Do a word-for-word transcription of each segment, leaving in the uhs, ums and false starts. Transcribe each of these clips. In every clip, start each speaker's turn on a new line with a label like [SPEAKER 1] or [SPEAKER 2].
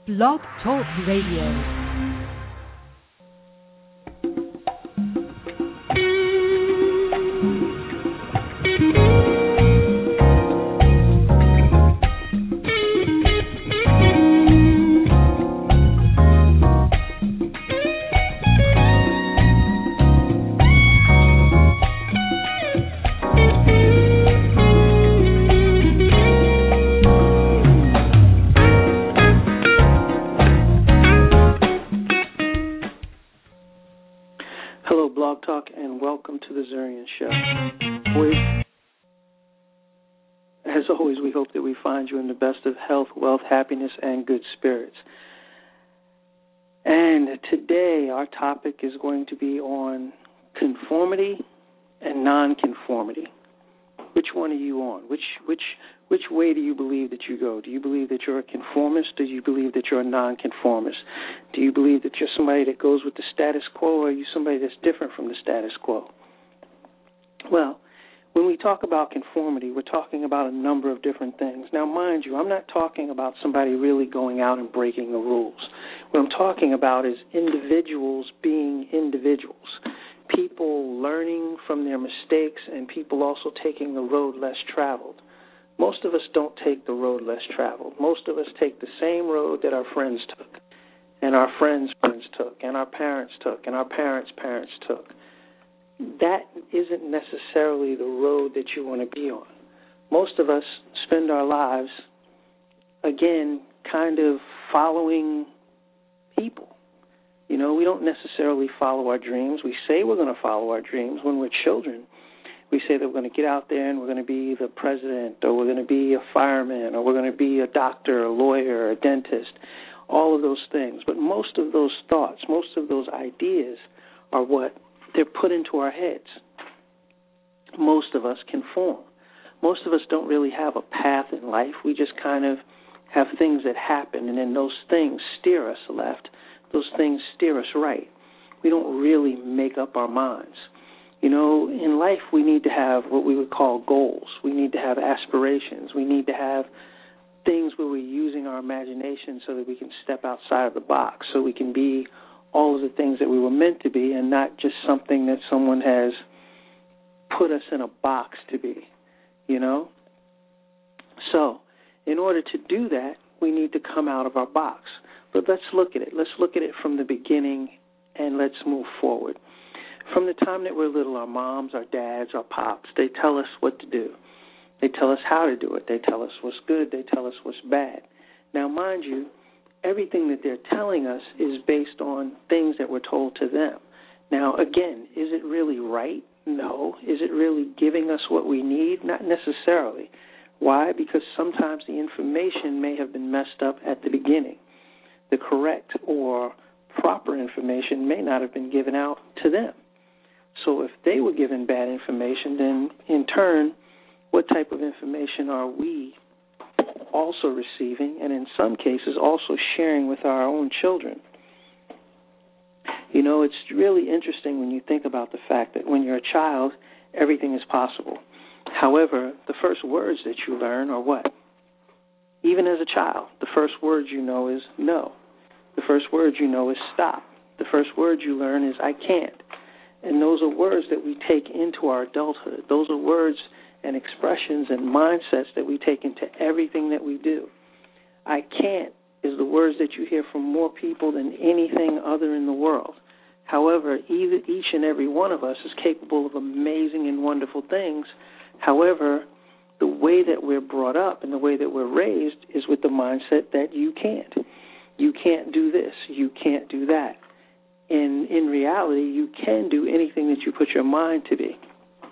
[SPEAKER 1] Blog Talk Radio.
[SPEAKER 2] Happiness and good spirits. And today our topic is going to be on conformity and nonconformity. Which one are you on? Which which which way do you believe that you go? Do you believe that you're a conformist? Do you believe that you're a nonconformist? Do you believe that you're somebody that goes with the status quo, or are you somebody that's different from the status quo? Well, when we talk about conformity, we're talking about a number of different things. Now, mind you, I'm not talking about somebody really going out and breaking the rules. What I'm talking about is individuals being individuals, people learning from their mistakes, and people also taking the road less traveled. Most of us don't take the road less traveled. Most of us take the same road that our friends took, and our friends' friends took, and our parents took, and our parents' parents took. That isn't necessarily the road that you want to be on. Most of us spend our lives, again, kind of following people. You know, we don't necessarily follow our dreams. We say we're going to follow our dreams when we're children. We say that we're going to get out there and we're going to be the president, or we're going to be a fireman, or we're going to be a doctor, a lawyer, a dentist, all of those things. But most of those thoughts, most of those ideas are what they're put into our heads. Most of us conform. Most of us don't really have a path in life. We just kind of have things that happen, and then those things steer us left. Those things steer us right. We don't really make up our minds. You know, in life we need to have what we would call goals. We need to have aspirations. We need to have things where we're using our imagination so that we can step outside of the box, so we can be all of the things that we were meant to be, and not just something that someone has put us in a box to be, you know? So, in order to do that, we need to come out of our box. But let's look at it. Let's look at it from the beginning, and let's move forward. From the time that we're little, our moms, our dads, our pops, they tell us what to do. They tell us how to do it. They tell us what's good. They tell us what's bad. Now, mind you, everything that they're telling us is based on things that were told to them. Now, again, is it really right? No. Is it really giving us what we need? Not necessarily. Why? Because sometimes the information may have been messed up at the beginning. The correct or proper information may not have been given out to them. So if they were given bad information, then in turn, what type of information are we also receiving, and in some cases also sharing with our own children? You know, it's really interesting when you think about the fact that when you're a child, everything is possible. However, the first words that you learn are what? Even as a child, the first words you know is no. The first words you know is stop. The first words you learn is I can't. And those are words that we take into our adulthood. Those are words and expressions and mindsets that we take into everything that we do. I can't is the words that you hear from more people than anything other in the world. However, either, each and every one of us is capable of amazing and wonderful things. However, the way that we're brought up and the way that we're raised is with the mindset that you can't. You can't do this. You can't do that. And in reality, you can do anything that you put your mind to be.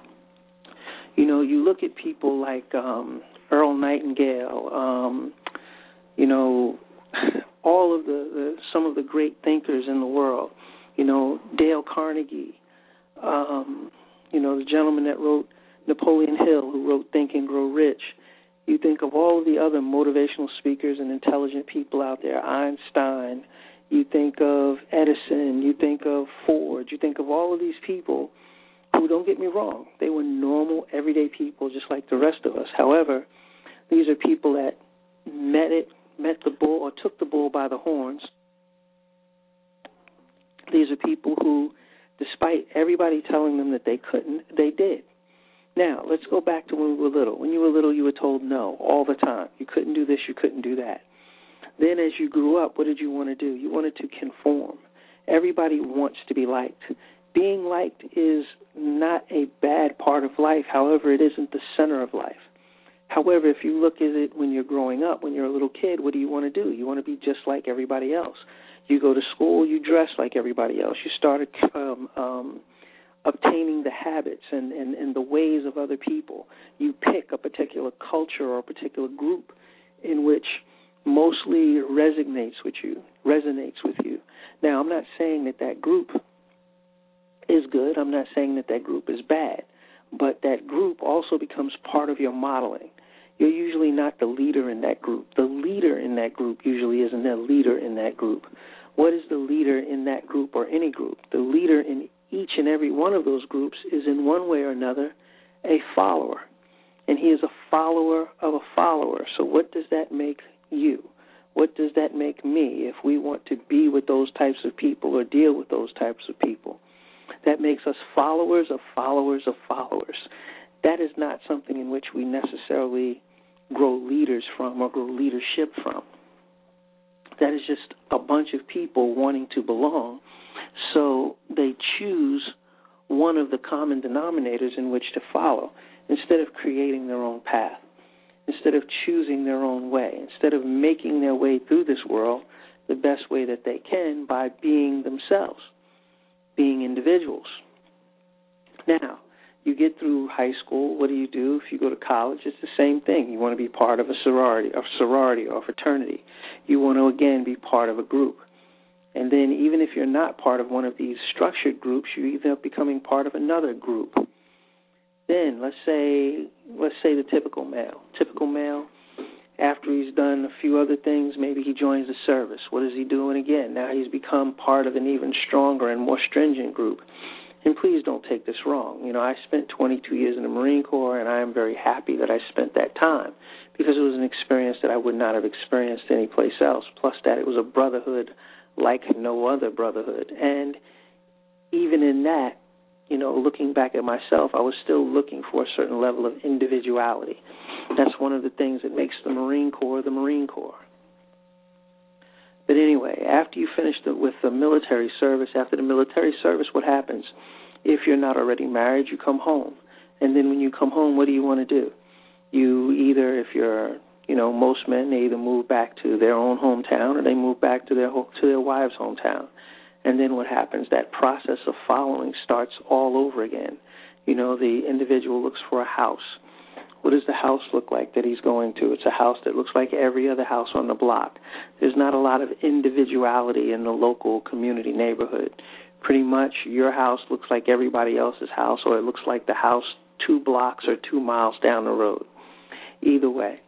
[SPEAKER 2] You know, you look at people like um, Earl Nightingale, um, you know, all of the, the some of the great thinkers in the world. You know, Dale Carnegie, um, you know, the gentleman that wrote Napoleon Hill, who wrote Think and Grow Rich. You think of all of the other motivational speakers and intelligent people out there, Einstein. You think of Edison. You think of Ford. You think of all of these people who, don't get me wrong, they were normal, everyday people just like the rest of us. However, these are people that met it met the bull or took the bull by the horns. These are people who, despite everybody telling them that they couldn't, they did. Now, let's go back to when we were little. When you were little, you were told no all the time. You couldn't do this, you couldn't do that. Then as you grew up, what did you want to do? You wanted to conform. Everybody wants to be liked. Being liked is not a bad part of life. However, it isn't the center of life. However, if you look at it when you're growing up, when you're a little kid, what do you want to do? You want to be just like everybody else. You go to school, you dress like everybody else. You start um, um, obtaining the habits and, and, and the ways of other people. You pick a particular culture or a particular group in which mostly resonates with you, resonates with you. Now, I'm not saying that that group is good. I'm not saying that that group is bad. But that group also becomes part of your modeling. You're usually not the leader in that group. The leader in that group usually isn't the leader in that group. What is the leader in that group or any group? The leader in each and every one of those groups is in one way or another a follower. And he is a follower of a follower. So what does that make you? What does that make me if we want to be with those types of people or deal with those types of people? That makes us followers of followers of followers. That is not something in which we necessarily grow leaders from or grow leadership from. That is just a bunch of people wanting to belong, so they choose one of the common denominators in which to follow instead of creating their own path, instead of choosing their own way, instead of making their way through this world the best way that they can by being themselves, being individuals. Now, you get through high school, what do you do? If you go to college, it's the same thing. You want to be part of a sorority, a sorority or fraternity. You want to, again, be part of a group. And then even if you're not part of one of these structured groups, you end up becoming part of another group. Then let's say let's say the typical male. Typical male, after he's done a few other things, maybe he joins the service. What is he doing again? Now he's become part of an even stronger and more stringent group. And please don't take this wrong. You know, I spent twenty-two years in the Marine Corps, and I am very happy that I spent that time because it was an experience that I would not have experienced anyplace else, plus that it was a brotherhood like no other brotherhood. And even in that, you know, looking back at myself, I was still looking for a certain level of individuality. That's one of the things that makes the Marine Corps the Marine Corps. But anyway, after you finish the, with the military service, after the military service, what happens? If you're not already married, you come home. And then when you come home, what do you want to do? You either, if you're, you know, most men, they either move back to their own hometown or they move back to their to their wife's hometown. And then what happens? That process of following starts all over again. You know, the individual looks for a house. What does the house look like that he's going to? It's a house that looks like every other house on the block. There's not a lot of individuality in the local community neighborhood. Pretty much your house looks like everybody else's house, or it looks like the house two blocks or two miles down the road. Either way.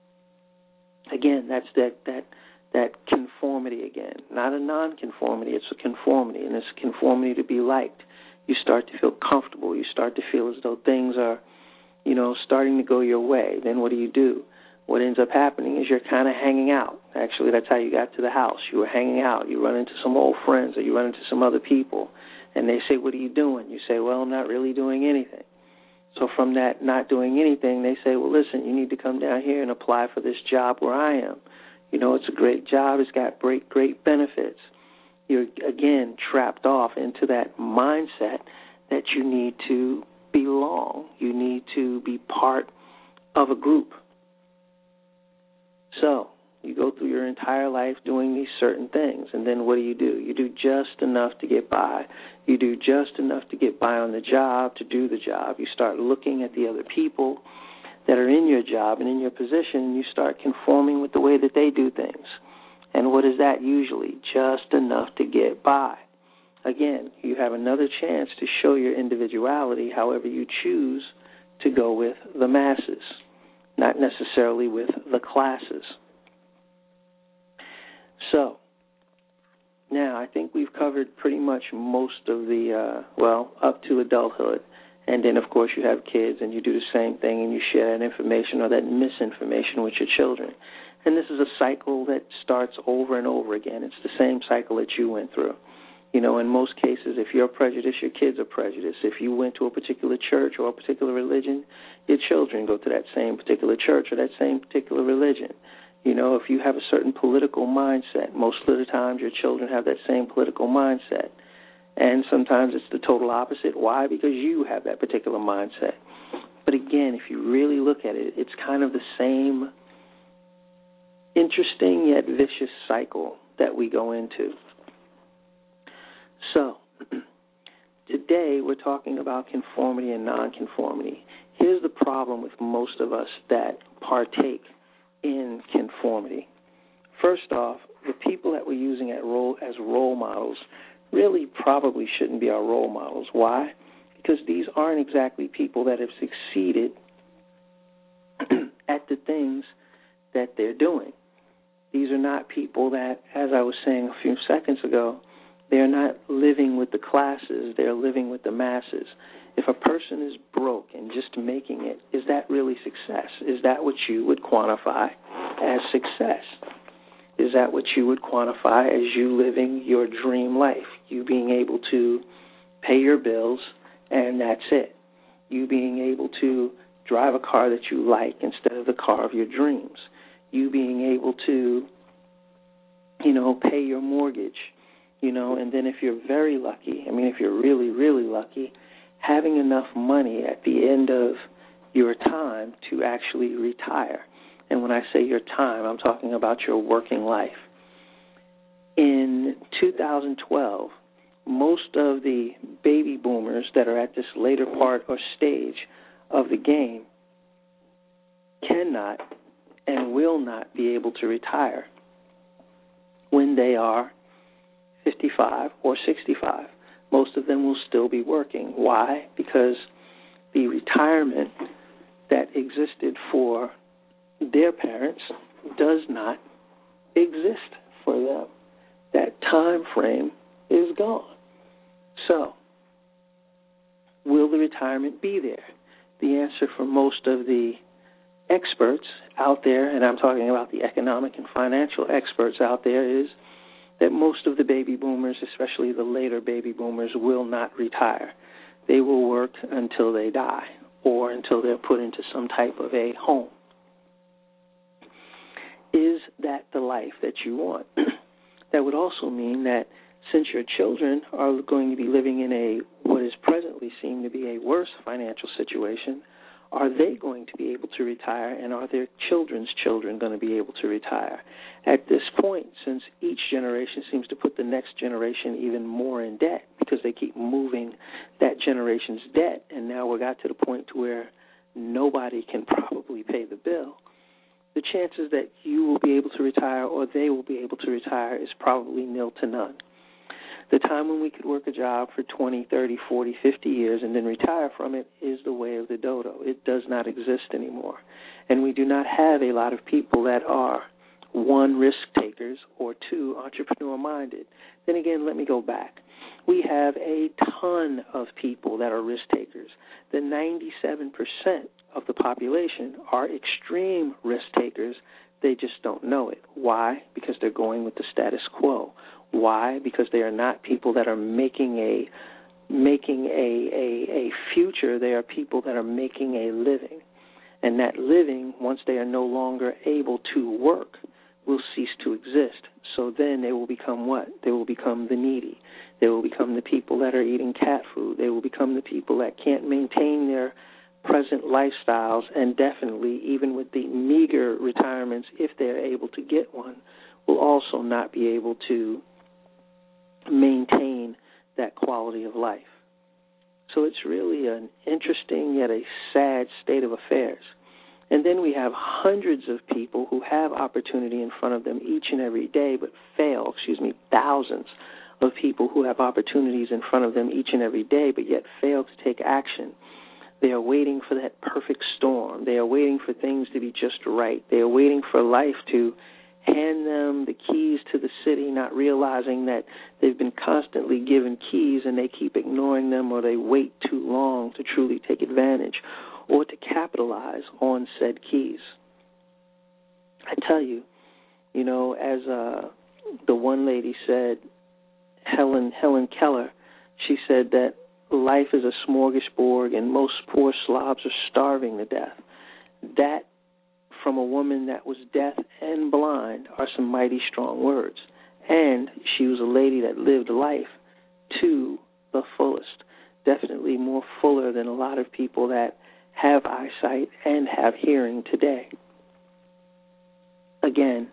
[SPEAKER 2] Again, that's that that that conformity again. Not a non-conformity, it's a conformity, and it's a conformity to be liked. You start to feel comfortable. You start to feel as though things are, you know, starting to go your way. Then what do you do? What ends up happening is you're kind of hanging out. Actually, that's how you got to the house. You were hanging out. You run into some old friends or you run into some other people, and they say, what are you doing? You say, well, I'm not really doing anything. So from that not doing anything, they say, well, listen, you need to come down here and apply for this job where I am. You know, it's a great job. It's got great, great benefits. You're, again, trapped off into that mindset that you need to belong. You need to be part of a group. So you go through your entire life doing these certain things, and then what do you do? You do just enough to get by. You do just enough to get by on the job, to do the job. You start looking at the other people that are in your job and in your position, and you start conforming with the way that they do things. And what is that usually? Just enough to get by. Again, you have another chance to show your individuality, however you choose to go with the masses, not necessarily with the classes. So, now I think we've covered pretty much most of the, uh, well, up to adulthood. And then, of course, you have kids and you do the same thing and you share that information or that misinformation with your children. And this is a cycle that starts over and over again. It's the same cycle that you went through. You know, in most cases, if you're prejudiced, your kids are prejudiced. If you went to a particular church or a particular religion, your children go to that same particular church or that same particular religion. You know, if you have a certain political mindset, most of the times your children have that same political mindset. And sometimes it's the total opposite. Why? Because you have that particular mindset. But again, if you really look at it, it's kind of the same interesting yet vicious cycle that we go into. So, today we're talking about conformity and nonconformity. Here's the problem with most of us that partake in conformity. First off, the people that we're using at role, as role models really probably shouldn't be our role models. Why? Because these aren't exactly people that have succeeded at the things that they're doing. These are not people that, as I was saying a few seconds ago, they're not living with the classes, they're living with the masses. If a person is broke and just making it, is that really success? Is that what you would quantify as success? Is that what you would quantify as you living your dream life? You being able to pay your bills and that's it. You being able to drive a car that you like instead of the car of your dreams. You being able to, you know, pay your mortgage. You know, and then if you're very lucky, I mean, if you're really, really lucky, having enough money at the end of your time to actually retire. And when I say your time, I'm talking about your working life. In two thousand twelve, most of the baby boomers that are at this later part or stage of the game cannot and will not be able to retire when they are fifty-five or sixty-five. Most of them will still be working. Why? Because the retirement that existed for their parents does not exist for them. That time frame is gone. So, will the retirement be there? The answer for most of the experts out there, and I'm talking about the economic and financial experts out there, is that most of the baby boomers, especially the later baby boomers, will not retire. They will work until they die or until they're put into some type of a home. Is that the life that you want? That would also mean that since your children are going to be living in a what is presently seen to be a worse financial situation, are they going to be able to retire, and are their children's children going to be able to retire? At this point, since each generation seems to put the next generation even more in debt because they keep moving that generation's debt, and now we got to the point to where nobody can probably pay the bill, the chances that you will be able to retire or they will be able to retire is probably nil to none. The time when we could work a job for twenty, thirty, forty, fifty years and then retire from it is the way of the dodo. It does not exist anymore. And we do not have a lot of people that are, one, risk takers, or two, entrepreneur-minded. Then again, let me go back. We have a ton of people that are risk takers. The ninety-seven percent of the population are extreme risk takers. They just don't know it. Why? Because they're going with the status quo. Why? Because they are not people that are making a making a, a, a future. They are people that are making a living. And that living, once they are no longer able to work, will cease to exist. So then they will become what? They will become the needy. They will become the people that are eating cat food. They will become the people that can't maintain their present lifestyles, and definitely, even with the meager retirements, if they're able to get one, will also not be able to maintain that quality of life. So it's really an interesting yet a sad state of affairs. And then we have hundreds of people who have opportunity in front of them each and every day, but fail, excuse me, thousands of people who have opportunities in front of them each and every day, but yet fail to take action. They are waiting for that perfect storm. They are waiting for things to be just right. They are waiting for life to hand them the keys to the city, not realizing that they've been constantly given keys and they keep ignoring them, or they wait too long to truly take advantage or to capitalize on said keys. I tell you, You know, as uh, the one lady said, Helen Helen Keller, she said that life is a smorgasbord and most poor slobs are starving to death. That, from a woman that was deaf and blind, are some mighty strong words. And she was a lady that lived life to the fullest. Definitely more fuller than a lot of people that have eyesight and have hearing today. Again,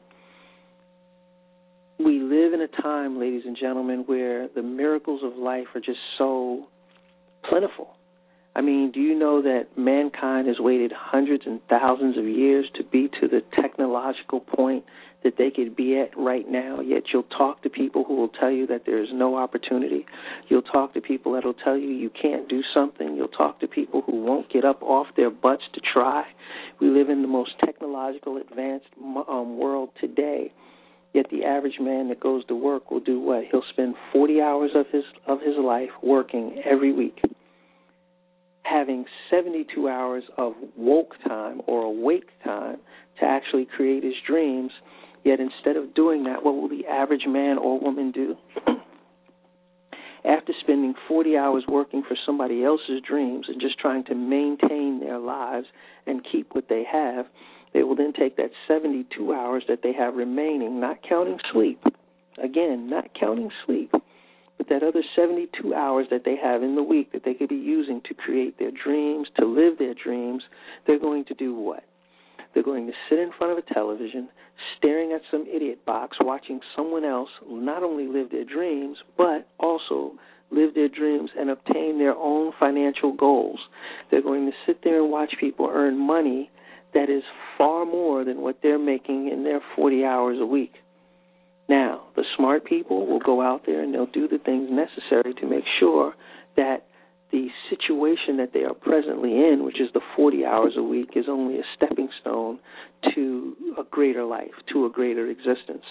[SPEAKER 2] we live in a time, ladies and gentlemen, where the miracles of life are just so plentiful. I mean, do you know that mankind has waited hundreds and thousands of years to be to the technological point that they could be at right now, yet you'll talk to people who will tell you that there is no opportunity. You'll talk to people that will tell you you can't do something. You'll talk to people who won't get up off their butts to try. We live in the most technological, advanced um, world today, yet the average man that goes to work will do what? He'll spend forty hours of his of his life working every week, having seventy-two hours of woke time or awake time to actually create his dreams. Yet instead of doing that, what will the average man or woman do? After spending forty hours working for somebody else's dreams and just trying to maintain their lives and keep what they have, they will then take that seventy-two hours that they have remaining, not counting sleep, again, not counting sleep, but that other seventy-two hours that they have in the week that they could be using to create their dreams, to live their dreams, they're going to do what? They're going to sit in front of a television, staring at some idiot box, watching someone else not only live their dreams, but also live their dreams and obtain their own financial goals. They're going to sit there and watch people earn money that is far more than what they're making in their forty hours a week. Now, the smart people will go out there and they'll do the things necessary to make sure that the situation that they are presently in, which is the forty hours a week, is only a stepping stone to a greater life, to a greater existence.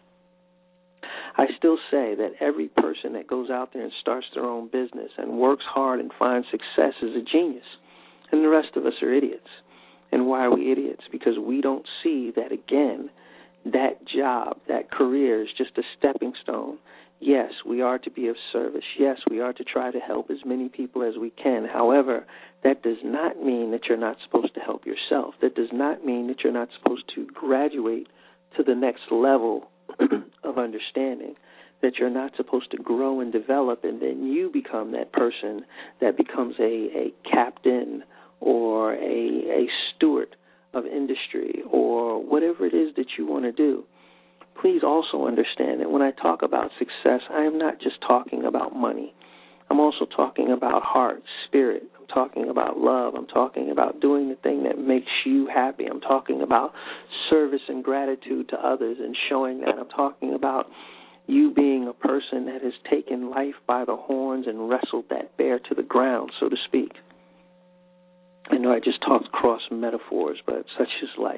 [SPEAKER 2] I still say that every person that goes out there and starts their own business and works hard and finds success is a genius, and the rest of us are idiots. And why are we idiots? Because we don't see that, again, that job, that career is just a stepping stone. Yes, we are to be of service. Yes, we are to try to help as many people as we can. However, that does not mean that you're not supposed to help yourself. That does not mean that you're not supposed to graduate to the next level of understanding, that you're not supposed to grow and develop, and then you become that person that becomes a, a captain or a, a steward of industry or whatever it is that you want to do. Please also understand that when I talk about success, I am not just talking about money. I'm also talking about heart, spirit. I'm talking about love. I'm talking about doing the thing that makes you happy. I'm talking about service and gratitude to others and showing that. I'm talking about you being a person that has taken life by the horns and wrestled that bear to the ground, so to speak. I know I just talked cross metaphors, but such is life.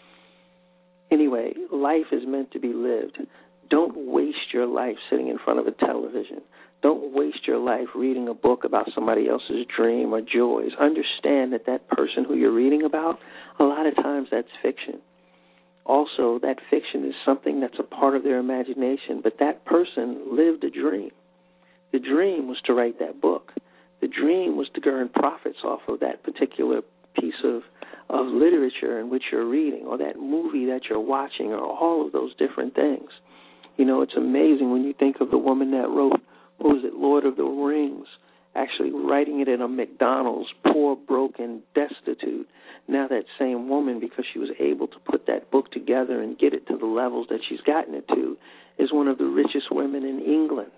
[SPEAKER 2] Anyway, life is meant to be lived. Don't waste your life sitting in front of a television. Don't waste your life reading a book about somebody else's dream or joys. Understand that that person who you're reading about, a lot of times that's fiction. Also, that fiction is something that's a part of their imagination, but that person lived a dream. The dream was to write that book. The dream was to earn profits off of that particular piece of of literature in which you're reading, or that movie that you're watching, or all of those different things. You know, it's amazing when you think of the woman that wrote, what was it, Lord of the Rings, actually writing it in a McDonald's, poor, broken, destitute. Now that same woman, because she was able to put that book together and get it to the levels that she's gotten it to, is one of the richest women in England.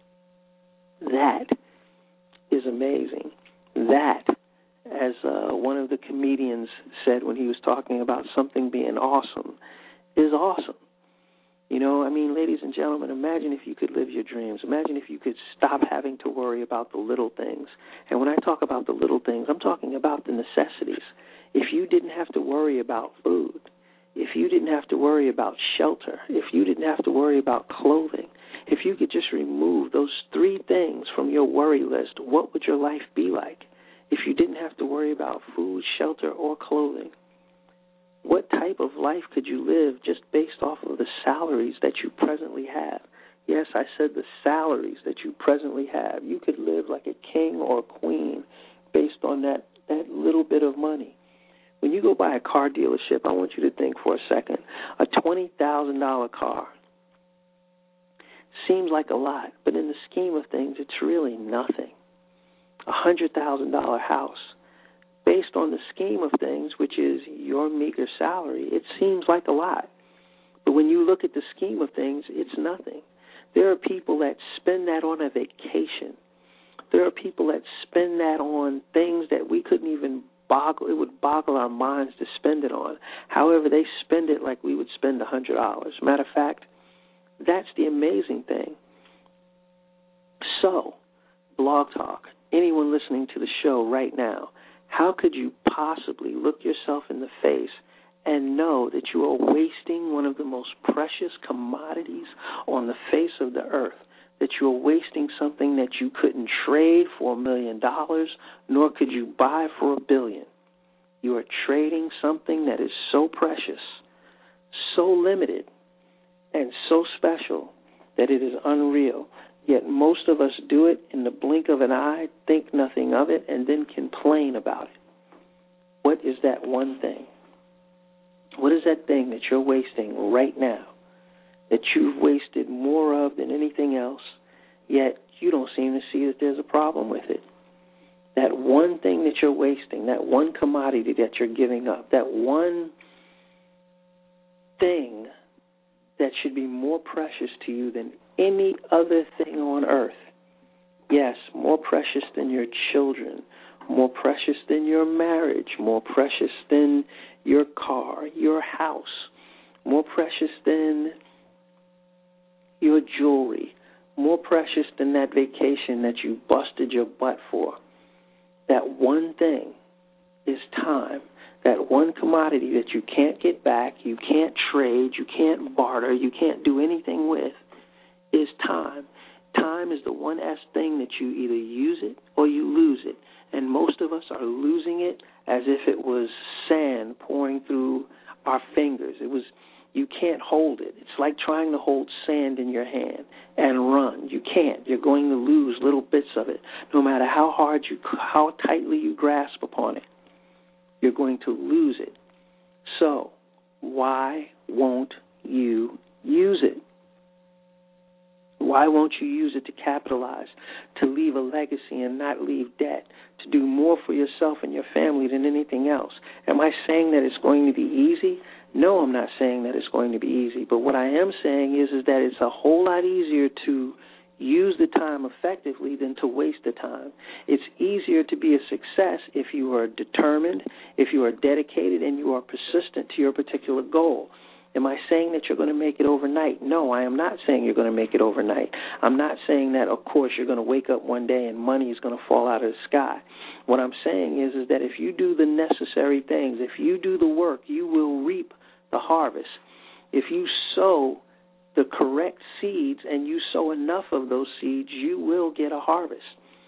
[SPEAKER 2] That is amazing. That, as uh, one of the comedians said when he was talking about something being awesome, is awesome. You know, I mean, ladies and gentlemen, imagine if you could live your dreams. Imagine if you could stop having to worry about the little things. And when I talk about the little things, I'm talking about the necessities. If you didn't have to worry about food, if you didn't have to worry about shelter, if you didn't have to worry about clothing, if you could just remove those three things from your worry list, what would your life be like? If you didn't have to worry about food, shelter, or clothing, What type of life could you live just based off of the salaries that you presently have? Yes, I said the salaries that you presently have. You could live like a king or a queen based on that, that little bit of money. When you go buy a car dealership, I want you to think for a second. A twenty thousand dollars car seems like a lot, but in the scheme of things, it's really nothing. A one hundred thousand dollars house, based on the scheme of things, which is your meager salary, it seems like a lot. But when you look at the scheme of things, it's nothing. There are people that spend that on a vacation. There are people that spend that on things that we couldn't even boggle. It would boggle our minds to spend it on. However, they spend it like we would spend one hundred dollars. Matter of fact, that's the amazing thing. So, Blog Talk, anyone listening to the show right now, how could you possibly look yourself in the face and know that you are wasting one of the most precious commodities on the face of the earth, that you are wasting something that you couldn't trade for a million dollars, nor could you buy for a billion? You are trading something that is so precious, so limited, and so special that it is unreal. Yet most of us do it in the blink of an eye, think nothing of it, and then complain about it. What is that one thing? What is that thing that you're wasting right now, that you've wasted more of than anything else, yet you don't seem to see that there's a problem with it? That one thing that you're wasting, that one commodity that you're giving up, that one thing that should be more precious to you than any other thing on earth. Yes, more precious than your children, more precious than your marriage, more precious than your car, your house, more precious than your jewelry, more precious than that vacation that you busted your butt for. That one thing is time. That one commodity that you can't get back, you can't trade, you can't barter, you can't do anything with, is time. Time is the one S thing that you either use it or you lose it. And most of us are losing it as if it was sand pouring through our fingers. It was, you can't hold it. It's like trying to hold sand in your hand and run. You can't. You're going to lose little bits of it, no matter how hard you, how tightly you grasp upon it. You're going to lose it. So, why won't you use it? Why won't you use it to capitalize, to leave a legacy and not leave debt, to do more for yourself and your family than anything else? Am I saying that it's going to be easy? No, I'm not saying that it's going to be easy. But what I am saying is, is that it's a whole lot easier to use the time effectively than to waste the time. It's easier to be a success if you are determined, if you are dedicated, and you are persistent to your particular goal. Am I saying that you're going to make it overnight? No, I am not saying you're going to make it overnight. I'm not saying that, of course, you're going to wake up one day and money is going to fall out of the sky. What I'm saying is, is that if you do the necessary things, if you do the work, you will reap the harvest. If you sow the correct seeds and you sow enough of those seeds, you will get a harvest.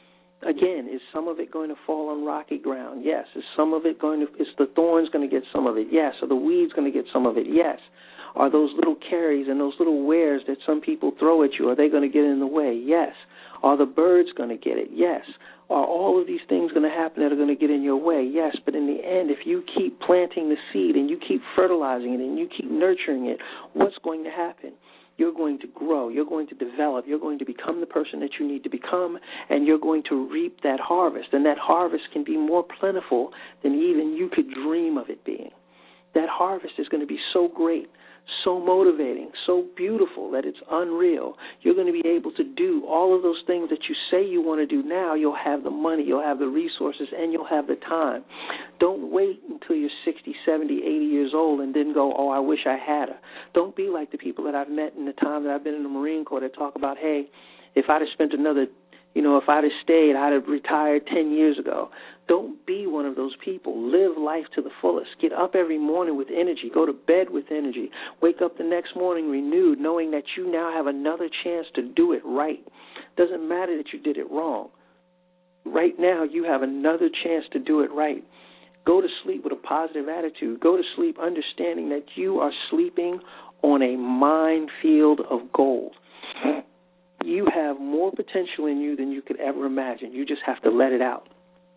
[SPEAKER 2] Again, is some of it going to fall on rocky ground? Yes. Is some of it going to, is the thorns going to get some of it? Yes. Are the weeds going to get some of it? Yes. Are those little carries and those little wares that some people throw at you, are they going to get in the way? Yes. Are the birds going to get it? Yes. Are all of these things going to happen that are going to get in your way? Yes. But in the end, if you keep planting the seed and you keep fertilizing it and you keep nurturing it, what's going to happen? You're going to grow, you're going to develop, you're going to become the person that you need to become, and you're going to reap that harvest. And that harvest can be more plentiful than even you could dream of it being. That harvest is going to be so great, so motivating, so beautiful that it's unreal. You're going to be able to do all of those things that you say you want to do now. You'll have the money, you'll have the resources, and you'll have the time. Don't wait until you're sixty, seventy, eighty years old and then go, oh, I wish I had her. Don't be like the people that I've met in the time that I've been in the Marine Corps that talk about, hey, if I'd have spent another, you know, if I'd have stayed, I'd have retired ten years ago. Don't be one of those people. Live life to the fullest. Get up every morning with energy. Go to bed with energy. Wake up the next morning renewed, knowing that you now have another chance to do it right. Doesn't matter that you did it wrong. Right now, you have another chance to do it right. Go to sleep with a positive attitude. Go to sleep understanding that you are sleeping on a minefield of gold. You have more potential in you than you could ever imagine. You just have to let it out.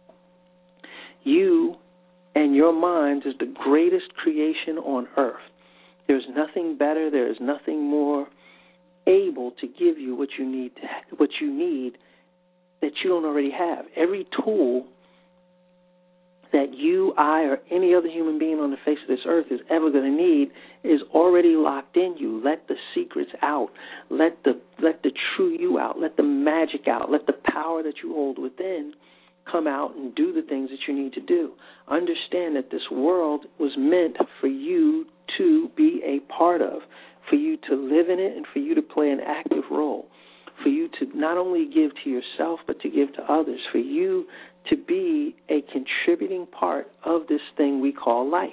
[SPEAKER 2] You and your minds is the greatest creation on earth. There's nothing better. There is nothing more able to give you what you need to, what you need that you don't already have. Every tool that you, I, or any other human being on the face of this earth is ever going to need is already locked in you. Let the secrets out. Let the let the true you out. Let the magic out. Let the power that you hold within come out and do the things that you need to do. Understand that this world was meant for you to be a part of, for you to live in it and for you to play an active role, for you to not only give to yourself but to give to others, for you to be a contributing part of this thing we call life.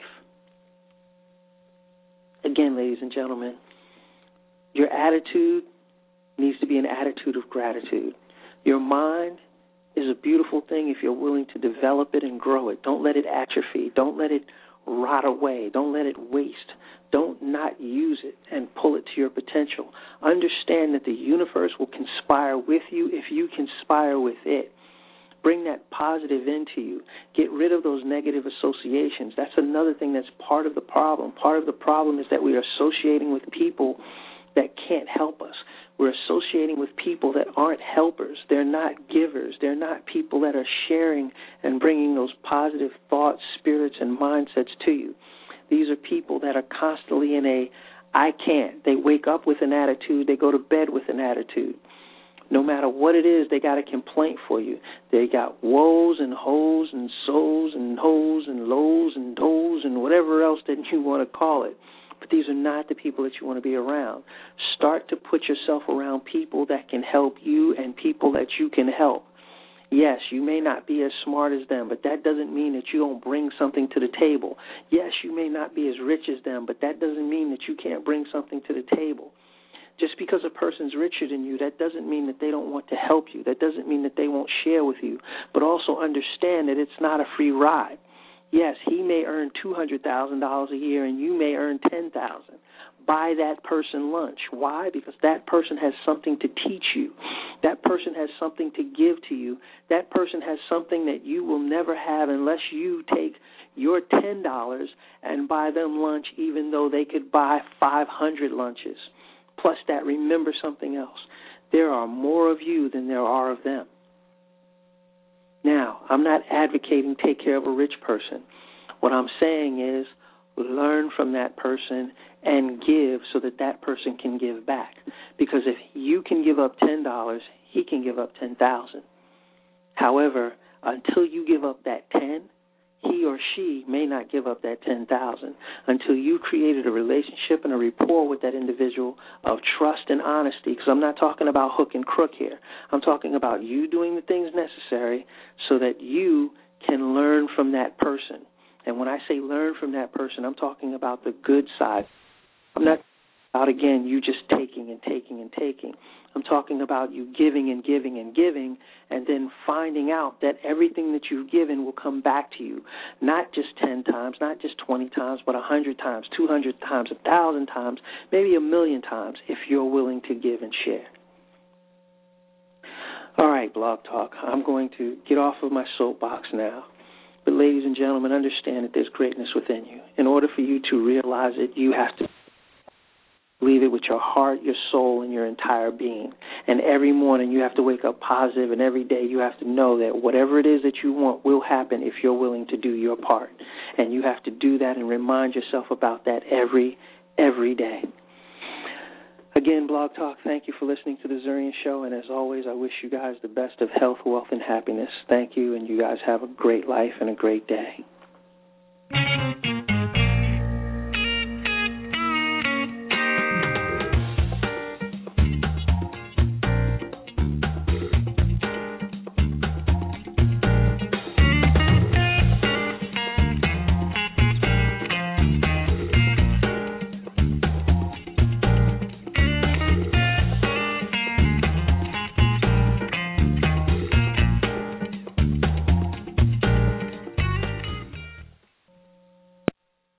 [SPEAKER 2] Again, ladies and gentlemen, your attitude needs to be an attitude of gratitude. Your mind is a beautiful thing if you're willing to develop it and grow it. Don't let it atrophy. Don't let it rot away. Don't let it waste. Don't not use it and pull it to your potential. Understand that the universe will conspire with you if you conspire with it. Bring that positive into you. Get rid of those negative associations. That's another thing that's part of the problem. Part of the problem is that we are associating with people that can't help us. We're associating with people that aren't helpers. They're not givers. They're not people that are sharing and bringing those positive thoughts, spirits, and mindsets to you. These are people that are constantly in a I can't. They wake up with an attitude. They go to bed with an attitude. No matter what it is, they got a complaint for you. They got woes and hoes and so's and hoes and lows and does and whatever else that you want to call it. But these are not the people that you want to be around. Start to put yourself around people that can help you and people that you can help. Yes, you may not be as smart as them, but that doesn't mean that you don't bring something to the table. Yes, you may not be as rich as them, but that doesn't mean that you can't bring something to the table. Just because a person's richer than you, that doesn't mean that they don't want to help you. That doesn't mean that they won't share with you. But also understand that it's not a free ride. Yes, he may earn two hundred thousand dollars a year and you may earn ten thousand dollars. Buy that person lunch. Why? Because that person has something to teach you. That person has something to give to you. That person has something that you will never have unless you take your ten dollars and buy them lunch, even though they could buy five hundred lunches. Plus that, remember something else. There are more of you than there are of them. Now, I'm not advocating take care of a rich person. What I'm saying is learn from that person and give so that that person can give back. Because if you can give up ten dollars, he can give up ten thousand dollars. However, until you give up that ten, he or she may not give up that ten thousand dollars until you created a relationship and a rapport with that individual of trust and honesty, because I'm not talking about hook and crook here. I'm talking about you doing the things necessary so that you can learn from that person. And when I say learn from that person, I'm talking about the good side. I'm not about, again, you just taking and taking and taking. I'm talking about you giving and giving and giving and then finding out that everything that you've given will come back to you, not just ten times, not just twenty times, but one hundred times, two hundred times, one thousand times, maybe a million times if you're willing to give and share. All right, Blog Talk, I'm going to get off of my soapbox now. But ladies and gentlemen, understand that there's greatness within you. In order for you to realize it, you have to believe it with your heart, your soul, and your entire being. And every morning you have to wake up positive, and every day you have to know that whatever it is that you want will happen if you're willing to do your part. And you have to do that and remind yourself about that every, every day. Again, Blog Talk, thank you for listening to The Zurian Show. And as always, I wish you guys the best of health, wealth, and happiness. Thank you, and you guys have a great life and a great day.